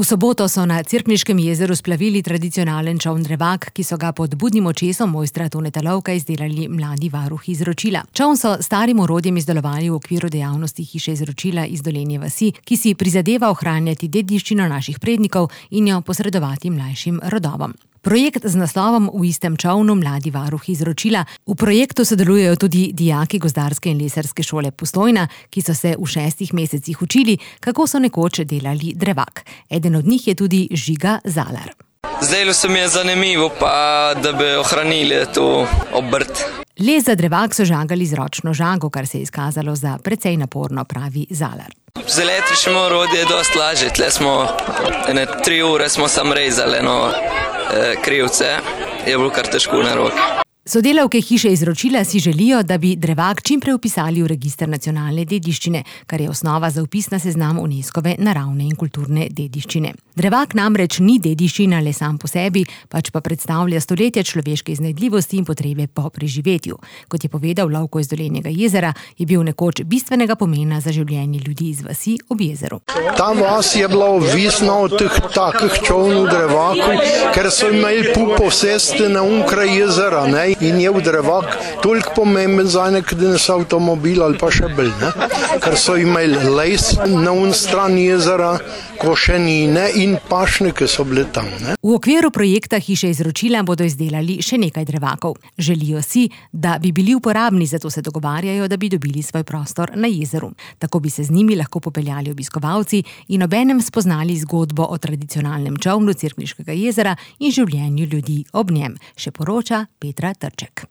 V soboto so na Cerkniškem jezeru splavili tradicionalen čoln Drevak, ki so ga pod budnim očesom mojstra Toneta Lovka izdelali mladi varuhi izročila. Čoln so starim orodjem izdelovali v okviru dejavnosti Hiše izročila iz Dolenje vasi, ki si prizadeva ohranjati dediščino naših prednikov in jo posredovati mlajšim rodovom. Projekt z naslovom V istem čolnu mladi varuhi izročila. V projektu sodelujejo tudi dijaki Gozdarske in lesarske šole Postojna, ki so se v 6 mesecih učili, kako so nekoč delali drevak. Eden od njih je tudi Žiga Zalar. Zdelo se mi je zanimivo, pa da bi ohranili to obrt. Les za drevak so žagali z ročno žago, kar se je izkazalo za precej naporno, pravi Zalar. Z električnim orodjem je dosti lažje. Tle smo 3 ure smo sam rezali krivce, je bilo kar težko na roki. Sodelavke Hiše izročila si želijo, da bi drevak čim prej vpisali v register nacionalne dediščine, kar je osnova za vpis na seznam Unescove naravne in kulturne dediščine. Drevak namreč ni dediščina le sam po sebi, pač pa predstavlja stoletja človeške iznajdljivosti in potrebe po preživetju. Kot je povedal Lovko iz Dolenjega jezera, je bil nekoč bistvenega pomena za življenje ljudi iz vasi ob jezeru. Ta vas je bila odvisna od teh takih čolnov Drevaku, ker so imeli posesti na kraj jezera, ne? In je v Drevak toliko pomemben za nek danes avtomobil ali pa še bolj, ne? Ker so imeli les na strani jezera, košenine in pašnike so bile tam, ne? V okviru projekta Hiše izročila bodo izdelali še nekaj drevakov. Želijo si, da bi bili uporabni, zato se dogovarjajo, da bi dobili svoj prostor na jezeru. Tako bi se z njimi lahko popeljali obiskovalci in obenem spoznali zgodbo o tradicionalnem čolnu Cerkniškega jezera in življenju ljudi ob njem, še poroča Petra Trček.